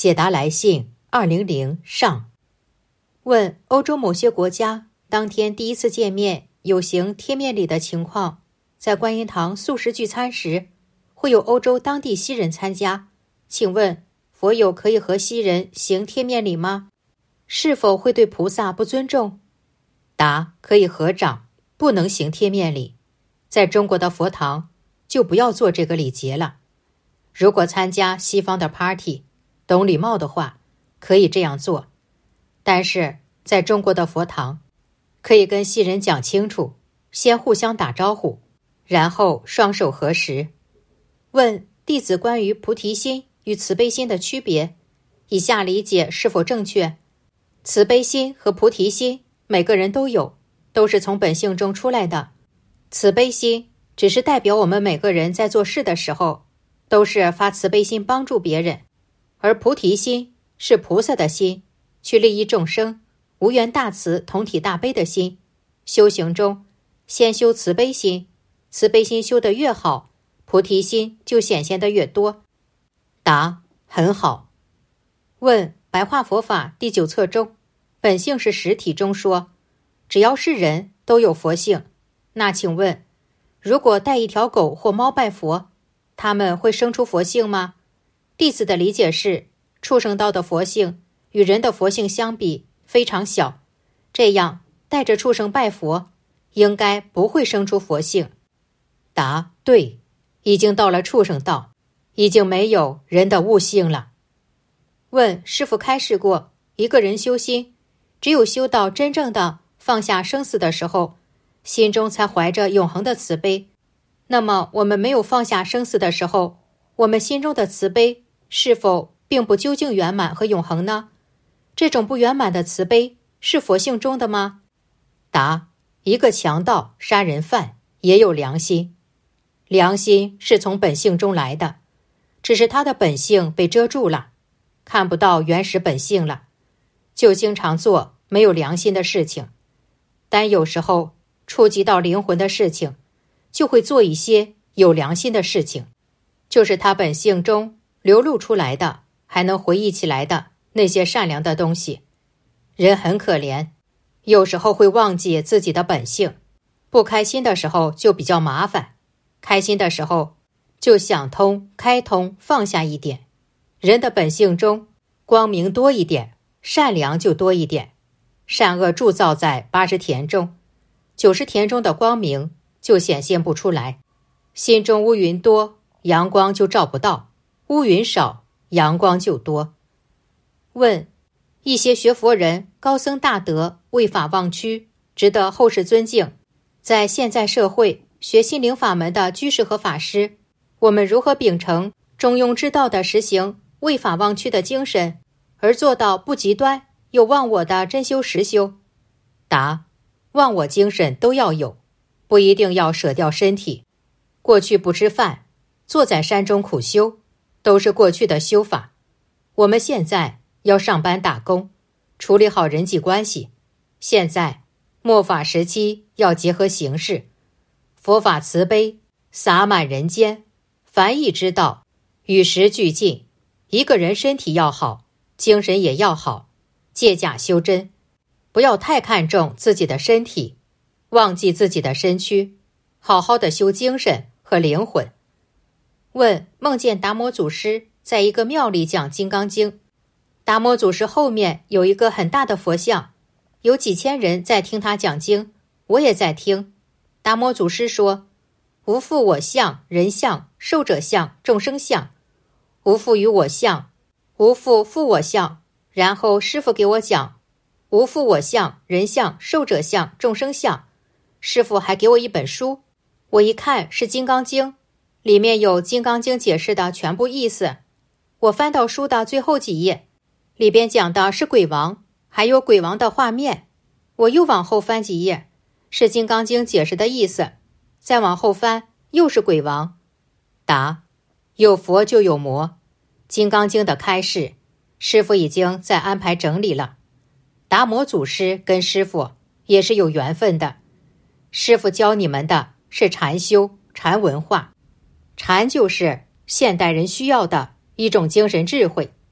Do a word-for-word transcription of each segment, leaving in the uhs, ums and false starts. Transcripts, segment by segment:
解答来信二零零上。问欧洲某些国家当天第一次见面有行贴面礼的情况，在观音堂素食聚餐时，会有欧洲当地西人参加，请问佛友可以和西人行贴面礼吗？是否会对菩萨不尊重？答：可以合掌，不能行贴面礼。在中国的佛堂就不要做这个礼节了。如果参加西方的 party， 懂礼貌的话，可以这样做。但是在中国的佛堂，可以跟西人讲清楚，先互相打招呼，然后双手合十。问弟子关于菩提心与慈悲心的区别，以下理解是否正确？慈悲心和菩提心每个人都有，都是从本性中出来的。慈悲心只是代表我们每个人在做事的时候，都是发慈悲心帮助别人，而菩提心是菩萨的心，去利益众生，无缘大慈同体大悲的心。修行中先修慈悲心，慈悲心修得越好，菩提心就显现得越多。答：很好。问白话佛法第九册中，本性是实体中说，只要是人都有佛性。那请问，如果带一条狗或猫拜佛，他们会生出佛性吗？弟子的理解是，畜生道的佛性与人的佛性相比非常小，这样带着畜生拜佛，应该不会生出佛性。答：对，已经到了畜生道，已经没有人的悟性了。问师父开示过，一个人修心，只有修到真正的放下生死的时候，心中才怀着永恒的慈悲。那么我们没有放下生死的时候，我们心中的慈悲是否并不究竟圆满和永恒呢？这种不圆满的慈悲是佛性中的吗？答：一个强盗、杀人犯也有良心，良心是从本性中来的，只是他的本性被遮住了，看不到原始本性了，就经常做没有良心的事情。但有时候触及到灵魂的事情，就会做一些有良心的事情，就是他本性中流露出来的，还能回忆起来的那些善良的东西。人很可怜，有时候会忘记自己的本性，不开心的时候就比较麻烦，开心的时候就想通、开通、放下一点。人的本性中光明多一点，善良就多一点。善恶铸造在八十田中，九十田中的光明就显现不出来。心中乌云多，阳光就照不到；乌云少，阳光就多。问一些学佛人高僧大德为法忘躯，值得后世尊敬，在现在社会学心灵法门的居士和法师，我们如何秉承中庸之道的实行为法忘躯的精神，而做到不极端又忘我的真修实修？答：忘我精神都要有，不一定要舍掉身体。过去不吃饭，坐在山中苦修，都是过去的修法。我们现在要上班打工，处理好人际关系。现在末法时期要结合形式，佛法慈悲洒满人间，凡义之道与时俱进。一个人身体要好，精神也要好，借假修真，不要太看重自己的身体，忘记自己的身躯，好好的修精神和灵魂。问梦见达摩祖师在一个庙里讲《金刚经》，达摩祖师后面有一个很大的佛像，有几千人在听他讲经，我也在听。达摩祖师说：无复我相、人相、寿者相、众生相，无复于我相，无复复我相。然后师父给我讲无复我相、人相、寿者相、众生相。师父还给我一本书，我一看是《金刚经》，里面有《金刚经》解释的全部意思。我翻到书的最后几页，里边讲的是鬼王，还有鬼王的画面。我又往后翻几页，是《金刚经》解释的意思。再往后翻，又是鬼王。答：有佛就有魔，《金刚经》的开示，师父已经在安排整理了。达摩祖师跟师父也是有缘分的，师父教你们的是禅修、禅文化。禅就是现代人需要的一种精神智慧，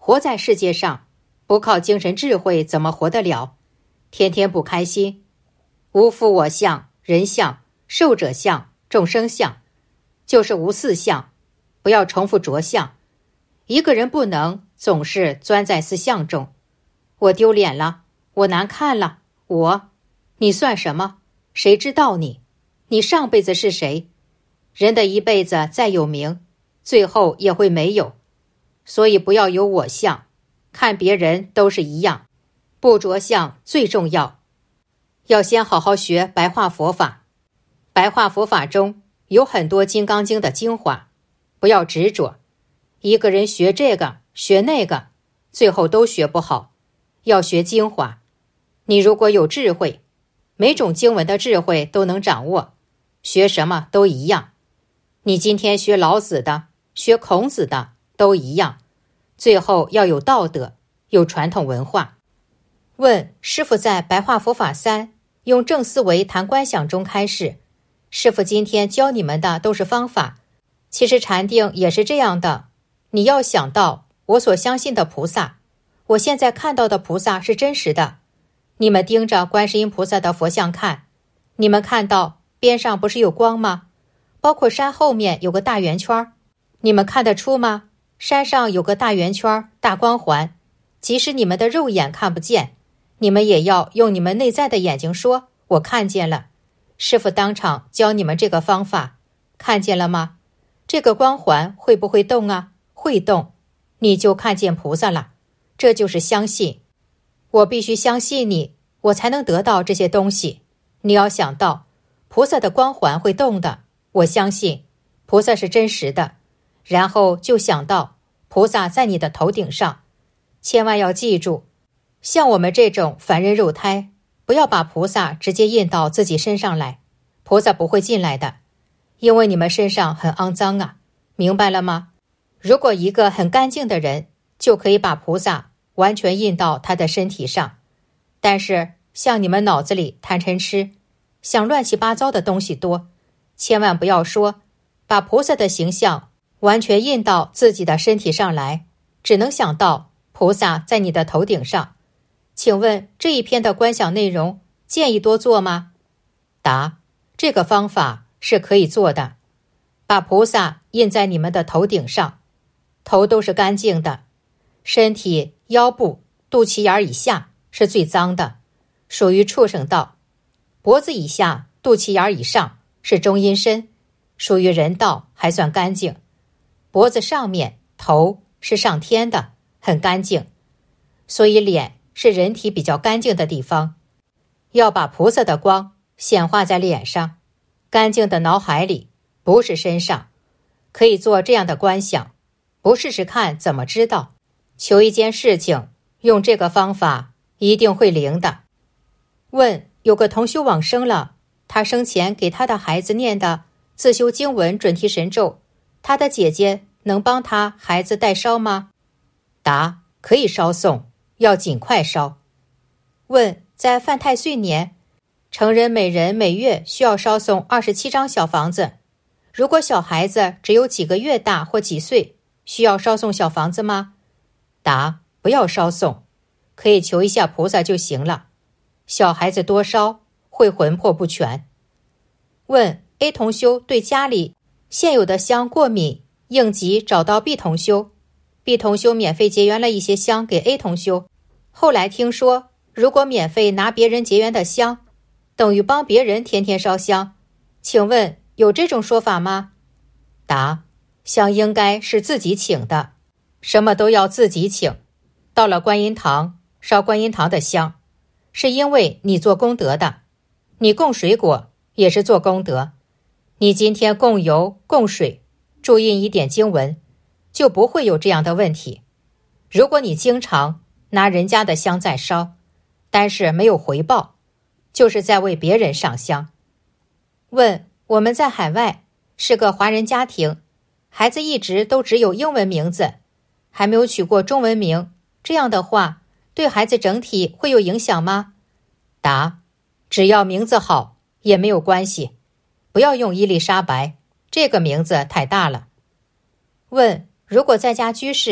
活在世界上，不靠精神智慧怎么活得了？天天不开心。无复我相、人相、寿者相、众生相，就是无四相，不要重复着相。一个人不能总是钻在四相中。我丢脸了，我难看了，我，你算什么？谁知道你？你上辈子是谁？人的一辈子再有名，最后也会没有。所以不要有我相，看别人都是一样，不着相最重要。要先好好学白话佛法，白话佛法中有很多金刚经的精华，不要执着。一个人学这个学那个，最后都学不好，要学精华。你如果有智慧，每种经文的智慧都能掌握，学什么都一样。你今天学老子的，学孔子的都一样，最后要有道德，有传统文化。问师父在白话佛法三用正思维谈观想中开示，师父今天教你们的都是方法，其实禅定也是这样的。你要想到我所相信的菩萨，我现在看到的菩萨是真实的。你们盯着观世音菩萨的佛像看，你们看到边上不是有光吗？包括山后面有个大圆圈，你们看得出吗？山上有个大圆圈，大光环，即使你们的肉眼看不见，你们也要用你们内在的眼睛说，我看见了。师父当场教你们这个方法，看见了吗？这个光环会不会动啊？会动，你就看见菩萨了。这就是相信。我必须相信你，我才能得到这些东西。你要想到，菩萨的光环会动的，我相信菩萨是真实的。然后就想到菩萨在你的头顶上。千万要记住，像我们这种凡人肉胎，不要把菩萨直接印到自己身上来，菩萨不会进来的，因为你们身上很肮脏啊，明白了吗？如果一个很干净的人，就可以把菩萨完全印到他的身体上。但是像你们脑子里贪嗔痴，想乱七八糟的东西多，千万不要说把菩萨的形象完全印到自己的身体上来，只能想到菩萨在你的头顶上。请问这一篇的观想内容建议多做吗？答：这个方法是可以做的。把菩萨印在你们的头顶上，头都是干净的，身体腰部肚脐眼以下是最脏的，属于畜生道；脖子以下肚脐眼以上是中阴身，属于人道，还算干净；脖子上面头是上天的，很干净。所以脸是人体比较干净的地方，要把菩萨的光显化在脸上，干净的脑海里，不是身上。可以做这样的观想，不试试看怎么知道？求一件事情，用这个方法一定会灵的。问有个同修往生了，他生前给他的孩子念的自修经文准提神咒，他的姐姐能帮他孩子代烧吗？答：可以烧送，要尽快烧。问在犯太岁年，成人每人每月需要烧送二十七张小房子，如果小孩子只有几个月大或几岁，需要烧送小房子吗？答：不要烧送，可以求一下菩萨就行了。小孩子多烧会魂魄不全。问 A 同修对家里现有的香过敏，应急找到 B 同修， B 同修免费结缘了一些香给 A 同修，后来听说如果免费拿别人结缘的香，等于帮别人天天烧香，请问有这种说法吗？答：香应该是自己请的，什么都要自己请。到了观音堂烧观音堂的香，是因为你做功德的，你供水果也是做功德，你今天供油供水注印一点经文，就不会有这样的问题。如果你经常拿人家的香在烧，但是没有回报，就是在为别人上香。问我们在海外是个华人家庭，孩子一直都只有英文名字，还没有取过中文名，这样的话对孩子整体会有影响吗？答：只要名字好也没有关系，不要用伊丽莎白，这个名字太大了。问如果在家居士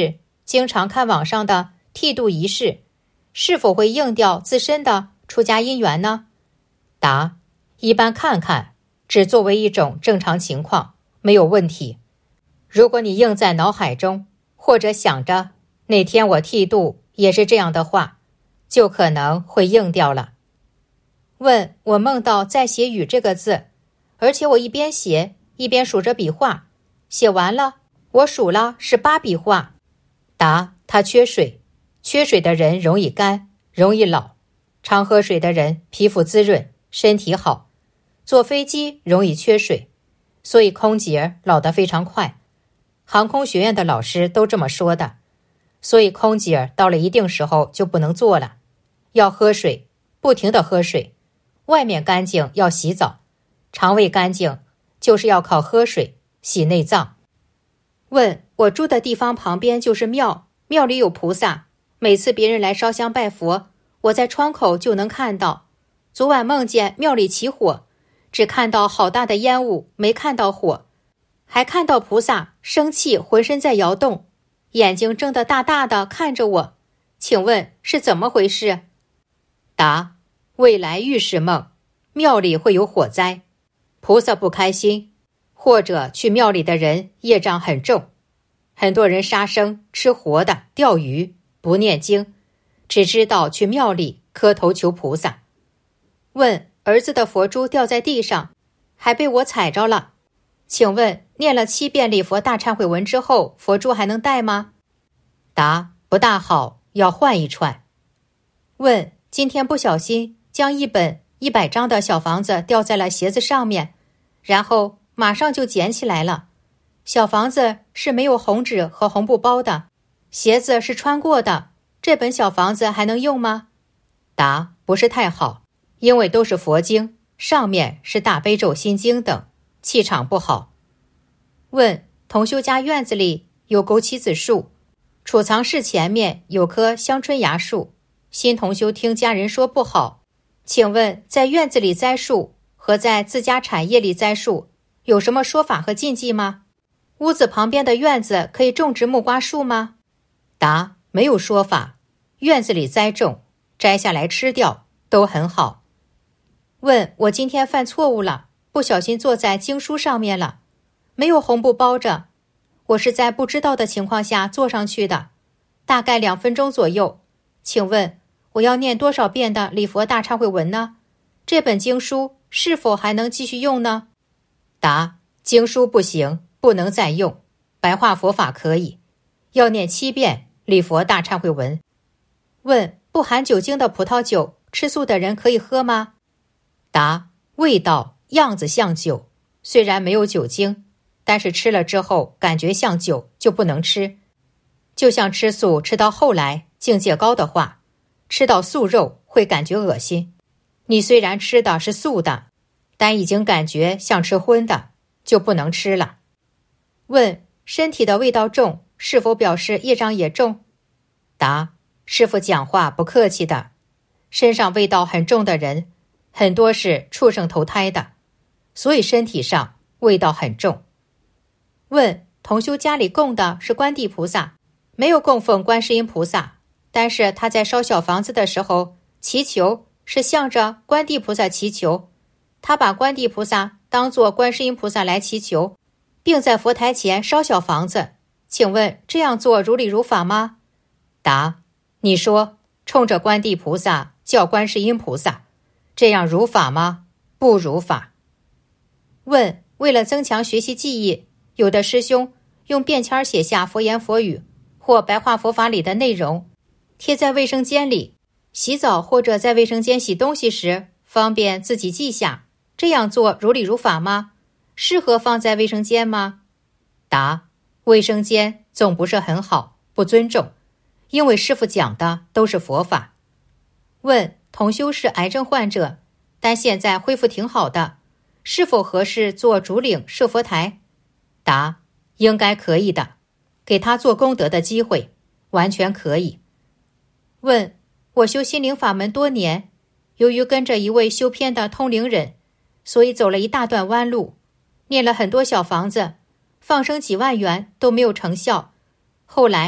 经常看网上的剃度仪式，是否会应掉自身的出家因缘呢？答：一般看看，只作为一种正常情况，没有问题。如果你应在脑海中，或者想着哪天我剃度也是这样的话，就可能会应掉了。问：我梦到在写雨这个字，而且我一边写一边数着笔画，写完了我数了是八笔画。答：他缺水，缺水的人容易干，容易老，常喝水的人皮肤滋润，身体好，坐飞机容易缺水，所以空姐老得非常快。航空学院的老师都这么说的，所以空姐到了一定时候就不能坐了，要喝水，不停地喝水，外面干净要洗澡，肠胃干净就是要靠喝水洗内脏。问：我住的地方旁边就是庙，庙里有菩萨，每次别人来烧香拜佛，我在窗口就能看到。昨晚梦见庙里起火，只看到好大的烟雾，没看到火，还看到菩萨生气，浑身在摇动，眼睛睁得大大的看着我，请问是怎么回事？答：未来预示梦，庙里会有火灾，菩萨不开心，或者去庙里的人业障很重，很多人杀生、吃活的、钓鱼，不念经，只知道去庙里磕头求菩萨。问：儿子的佛珠掉在地上，还被我踩着了，请问念了七遍礼佛大忏悔文之后，佛珠还能戴吗？答：不大好，要换一串。问：今天不小心将一本一百张的小房子掉在了鞋子上面，然后马上就捡起来了。小房子是没有红纸和红布包的，鞋子是穿过的，这本小房子还能用吗？答：不是太好，因为都是佛经，上面是大悲咒、心经等，气场不好。问：同修家院子里有枸杞子树，储藏室前面有棵香椿芽树，新同修听家人说不好，请问在院子里栽树和在自家产业里栽树有什么说法和禁忌吗？屋子旁边的院子可以种植木瓜树吗？答：没有说法，院子里栽种，摘下来吃掉都很好。问：我今天犯错误了，不小心坐在经书上面了，没有红布包着，我是在不知道的情况下坐上去的，大概两分钟左右，请问我要念多少遍的礼佛大忏悔文呢？这本经书是否还能继续用呢？答：经书不行，不能再用，白话佛法可以，要念七遍礼佛大忏悔文。问：不含酒精的葡萄酒，吃素的人可以喝吗？答：味道样子像酒，虽然没有酒精，但是吃了之后感觉像酒就不能吃。就像吃素吃到后来境界高的话，吃到素肉会感觉恶心。你虽然吃的是素的，但已经感觉像吃荤的，就不能吃了。问：身体的味道重，是否表示业障也重？答：师父讲话不客气的，身上味道很重的人，很多是畜生投胎的，所以身体上味道很重。问：同修家里供的是观地菩萨，没有供奉观世音菩萨，但是他在烧小房子的时候祈求是向着观地菩萨祈求，他把观地菩萨当作观世音菩萨来祈求，并在佛台前烧小房子，请问这样做如理如法吗？答：你说冲着观地菩萨叫观世音菩萨，这样如法吗？不如法。问：为了增强学习记忆，有的师兄用便签写下佛言佛语或白话佛法里的内容，贴在卫生间里，洗澡或者在卫生间洗东西时方便自己记下，这样做如理如法吗？适合放在卫生间吗？答：卫生间总不是很好，不尊重，因为师父讲的都是佛法。问：同修是癌症患者，但现在恢复挺好的，是否合适做主领设佛台？答：应该可以的，给他做功德的机会，完全可以。问：我修心灵法门多年，由于跟着一位修偏的通灵人，所以走了一大段弯路，念了很多小房子，放生几万元都没有成效。后来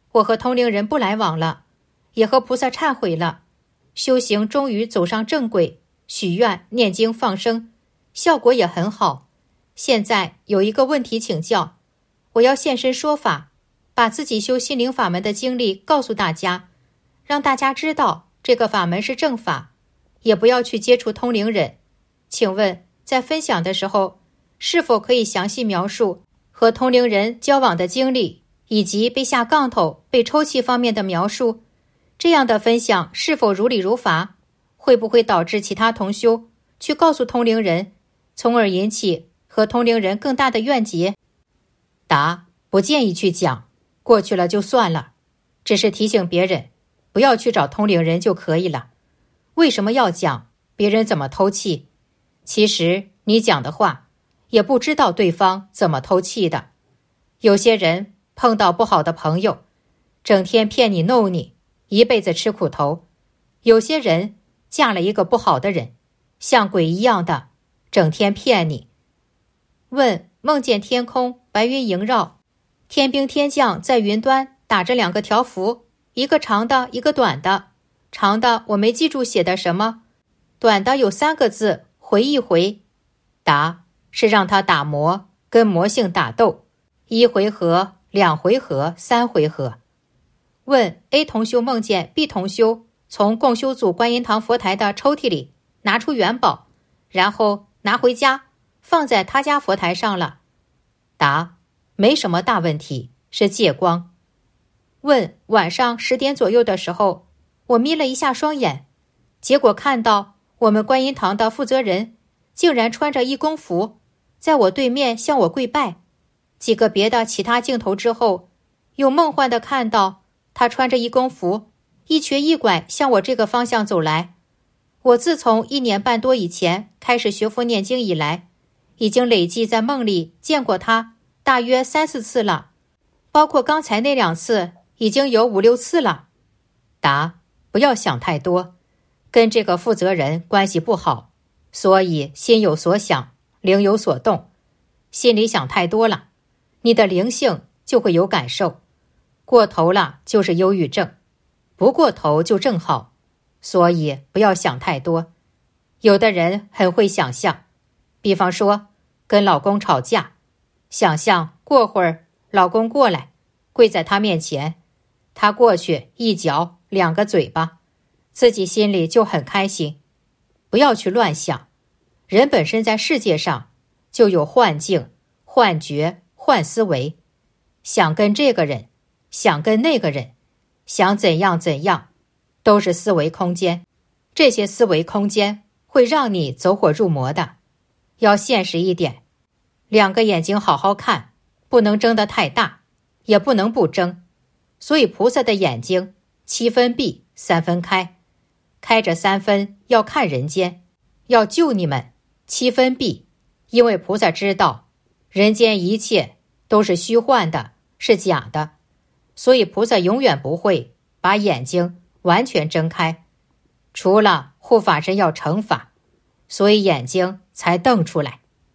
我和通灵人不来往了，也和菩萨忏悔了，修行终于走上正轨，许愿、念经、放生，效果也很好。现在有一个问题请教，我要现身说法，把自己修心灵法门的经历告诉大家，让大家知道这个法门是正法，也不要去接触通灵人。请问在分享的时候，是否可以详细描述和通灵人交往的经历，以及被下杠头、被抽气方面的描述？这样的分享是否如理如法？会不会导致其他同修去告诉通灵人，从而引起和通灵人更大的怨结？答：不建议去讲，过去了就算了，只是提醒别人不要去找通灵人就可以了。为什么要讲别人怎么偷气？其实你讲的话也不知道对方怎么偷气的。有些人碰到不好的朋友，整天骗你弄你，一辈子吃苦头。有些人嫁了一个不好的人，像鬼一样的整天骗你。问：梦见天空白云萦绕，天兵天将在云端打着两个条幅，一个长的，一个短的。长的我没记住写的什么，短的有三个字：回一回。答：是让他打魔，跟魔性打斗，一回合、两回合、三回合。问 A 同修梦见 B 同修从共修组观音堂佛台的抽屉里拿出元宝，然后拿回家放在他家佛台上了。答：没什么大问题，是借光。问晚上十点左右的时候，我眯了一下双眼，结果看到我们观音堂的负责人竟然穿着义工服，在我对面向我跪拜。几个别的其他镜头之后，又梦幻地看到他穿着义工服，一瘸一拐向我这个方向走来。我自从一年半多以前开始学佛念经以来，已经累计在梦里见过他大约三四次了，包括刚才那两次已经有五六次了。答：不要想太多，跟这个负责人关系不好，所以心有所想，灵有所动。心里想太多了，你的灵性就会有感受，过头了就是忧郁症，不过头就正好，所以不要想太多。有的人很会想象，比方说跟老公吵架，想象过会儿老公过来跪在他面前，他过去一脚两个嘴巴，自己心里就很开心。不要去乱想，人本身在世界上就有幻境、幻觉、幻思维，想跟这个人，想跟那个人，想怎样怎样，都是思维空间。这些思维空间会让你走火入魔的。要现实一点，两个眼睛好好看，不能睁得太大，也不能不睁。所以菩萨的眼睛七分闭，三分开，开着三分要看人间，要救你们。七分闭，因为菩萨知道人间一切都是虚幻的，是假的，所以菩萨永远不会把眼睛完全睁开，除了护法神要惩罚，所以眼睛才瞪出来。